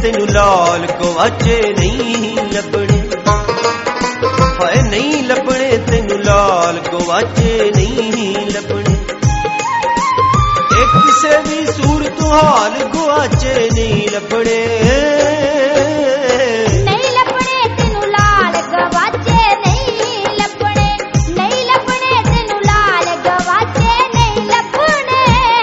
ਤੈਨੂੰ ਲਾਲ ਗਵਾਚੇ ਨਹੀਂ ਲੱਭਣੇ, ਹਾਏ ਨਹੀਂ ਲੱਭਣੇ ਤੈਨੂੰ ਲਾਲ ਗਵਾਚੇ ਨਹੀਂ ਲੱਭਣੇ। ਇਹ ਕਿਸੇ ਵੀ ਸੂਰਤ ਹਾਲ ਗਵਾਚੇ ਨਹੀਂ ਲੱਭਣੇ, ਨਹੀਂ ਲੱਭਣੇ ਤੈਨੂੰ ਲਾਲ ਗਵਾਚੇ ਨਹੀਂ ਲੱਭਣੇ, ਨਹੀਂ ਲੱਭਣੇ ਤੈਨੂੰ ਲਾਲ ਗਵਾਚੇ ਨਹੀਂ ਲੱਭਣੇ।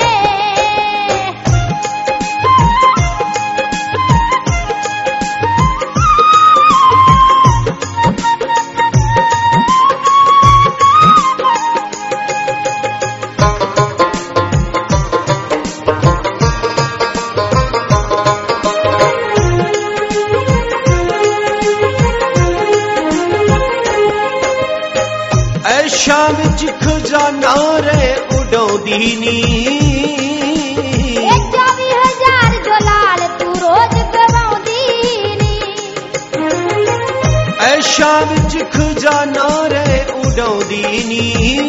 ਐਸ਼ਾਂ ਵਿੱਚ ਖਜ਼ਾਨਾ ਰਹਿ ਉਡਾਉਂਦੀ ਨੀ, ਇਹ 24,000 ਜੋ ਲਾਲ ਤੂੰ ਰੋਜ਼ ਗਵਾਉਂਦੀ ਨੀ। ਐਸ਼ਾਂ ਵਿੱਚ ਖਜ਼ਾਨਾ ਰਹਿ ਉਡਾਉਂਦੀ ਨੀ,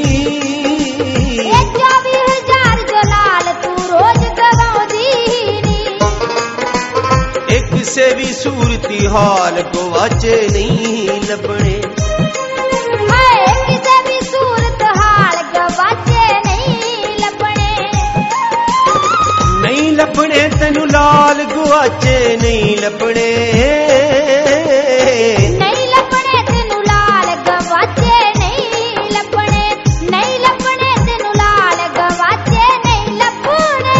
ਇਹ 24,000 ਜੋ ਲਾਲ ਤੂੰ ਰੋਜ਼ ਗਵਾਉਂਦੀ ਨੀ। ਇਹ ਕਿਸੇ ਵੀ ਸੂਰਤੀ ਹਾਲ ਗਵਾਚੇ ਨਹੀਂ ਲੱਭਣੇ, ਹਾਏ ਕਿਸੇ ਵੀ ਸੂਰਤ ਹਾਲ ਗਵਾਚੇ ਨਹੀਂ ਲੱਭਣੇ, ਨਹੀਂ ਲੱਭਣੇ ਤੈਨੂੰ ਲਾਲ ਗਵਾਚੇ ਨਹੀਂ ਲੱਭਣੇ, ਨਹੀਂ ਲੱਭਣੇ ਤੈਨੂੰ ਲਾਲ ਗਵਾਚੇ ਨਹੀਂ ਲੱਭਣੇ, ਨਹੀਂ ਲੱਭਣੇ ਤੈਨੂੰ ਲਾਲ ਗਵਾਚੇ ਨਹੀਂ ਲੱਭਣੇ।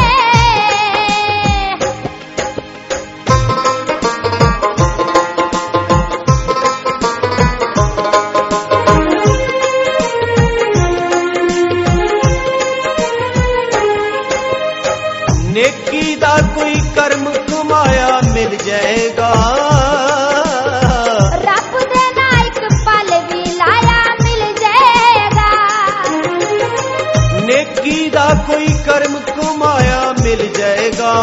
ਨੇਕੀ ਦਾ ਕੋਈ ਕਰਮ ਕਮਾਇਆ ਮਿਲ ਜਾਏਗਾ, ਰੱਬ ਦੇ ਨਾਲ ਇੱਕ ਪਲ ਵੀ ਲਾਇਆ ਮਿਲ ਜਾਏਗਾ, ਨੇਕੀ ਦਾ ਕੋਈ ਕਰਮ ਕਮਾਇਆ ਮਿਲ ਜਾਏਗਾ,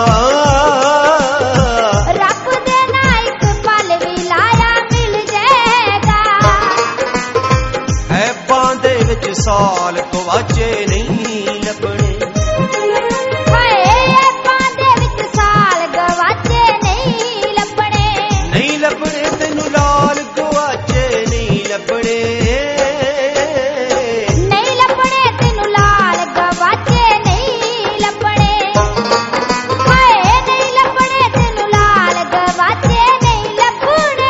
ਰੱਬ ਦੇ ਨਾਲ ਇੱਕ ਪਲ ਵੀ ਲਾਇਆ ਮਿਲ ਜਾਏਗਾ। ਐਬਾਂ ਦੇ ਵਿੱਚ ਸਾਲ ਗਵਾਚੇ ਨਹੀਂ ਲੱਭਣੇ, ਹਾਏ ਐਬਾਂ ਦੇ ਵਿੱਚ ਸਾਲ ਗਵਾਚੇ ਨਹੀਂ ਲੱਭਣੇ, ਨਹੀਂ ਲੱਭਣੇ ਤੈਨੂੰ ਲਾਲ ਗਵਾਚੇ ਨਹੀਂ ਲੱਭਣੇ, ਨਹੀਂ ਲੱਭਣੇ ਤੈਨੂੰ ਲਾਲ ਗਵਾਚੇ ਨਹੀਂ ਲੱਭਣੇ, ਹਾਏ ਨਹੀਂ ਲੱਭਣੇ ਤੈਨੂੰ ਲਾਲ ਗਵਾਚੇ ਨਹੀਂ ਲੱਭਣੇ।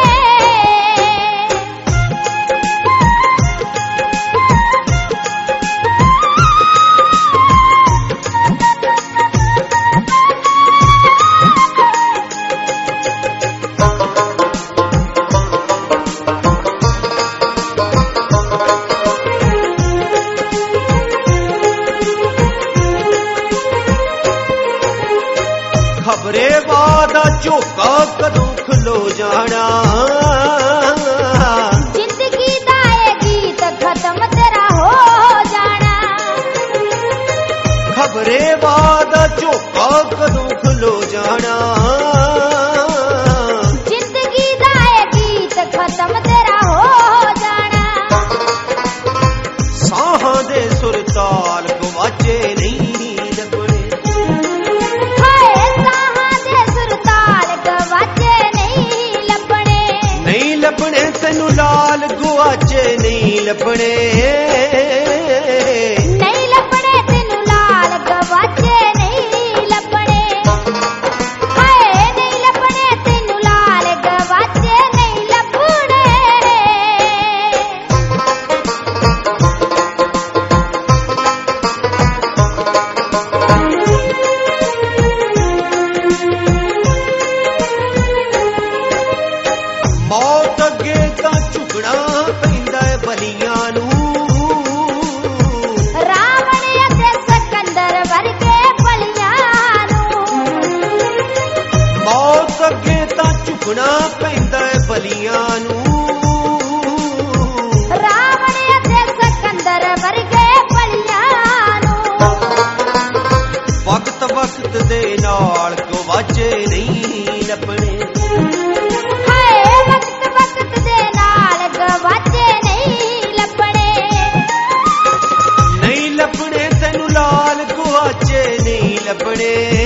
ਖਬਰੇ ਵਾਦਾ ਝੋਕਾ ਕਦੋਂ ਖਲੋ ਜਾਣਾ, ਜ਼ਿੰਦਗੀ ਦਾ ਇਹ ਗੀਤ ਖਤਮ ਤੇਰਾ ਹੋ ਜਾਣਾ, ਖਬਰੇ ਵਾਦਾ ਝੋਕਾ ਕਦੋਂ ਖਲੋ ਜਾਣਾ, ਜ਼ਿੰਦਗੀ ਦਾ ਇਹ ਗੀਤ ਖਤਮ ਤੇਰਾ ਹੋ ਜਾਣਾ। ਸਾਹਾਂ ਦੇ ਸੁਰਤਾਲ ਗਵਾਚੇ ਨਹੀਂ ਲੱਭਣੇ, ਹਾਏ ਸਾਹਾਂ ਦੇ ਸੁਰਤਾਲ ਗਵਾਚੇ ਨਹੀਂ ਲੱਭਣੇ, ਨਹੀਂ ਲੱਭਣੇ ਤੈਨੂੰ ਲਾਲ ਗਵਾਚੇ ਨਹੀਂ ਲੱਭਣੇ, ਨਹੀਂ ਲੱਭਣੇ ਤੈਨੂੰ ਲਾਲ ਗਵਾਚੇ ਨਹੀਂ ਲੱਭਣੇ, ਹਾਏ ਨਹੀਂ ਲੱਭਣੇ ਤੈਨੂੰ ਲਾਲ ਗਵਾਚੇ ਨਹੀਂ ਲੱਭਣੇ। ਮੌਤ ਅੱਗੇ ਤਾਂ ਝੁਕਣਾ ਪੈਂਦਾ ਏ ਬਲੀਆਂ ਨੂੰ, ਰਾਵਣ ਅਤੇ ਸਿਕੰਦਰ ਵਰਗੇ ਬਲੀਆਂ ਨੂੰ, ਮੌਤ ਅੱਗੇ ਤਾਂ ਝੁਕਣਾ ਪੈਂਦਾ ਏ ਬਲੀਆਂ ਨੂੰ, ਰਾਵਣ ਅਤੇ ਸਿਕੰਦਰ ਵਰਗੇ ਬਲੀਆਂ ਨੂੰ। ਵਕਤ ਵਕਤ ਦੇ ਨਾਲ ਗਵਾਚੇ ਨਹੀਂ ਲੱਭਣੇ, ਹਾਏ ਵਕਤ ਵਕਤ ਦੇ ਨਾਲ ਗਵਾਚੇ ਨਹੀਂ ਲੱਭਣੇ, ਨਹੀਂ ਲੱਭਣੇ ਤੈਨੂੰ ਲਾਲ ਗਵਾਚੇ ਨਹੀਂ ਲੱਭਣੇ,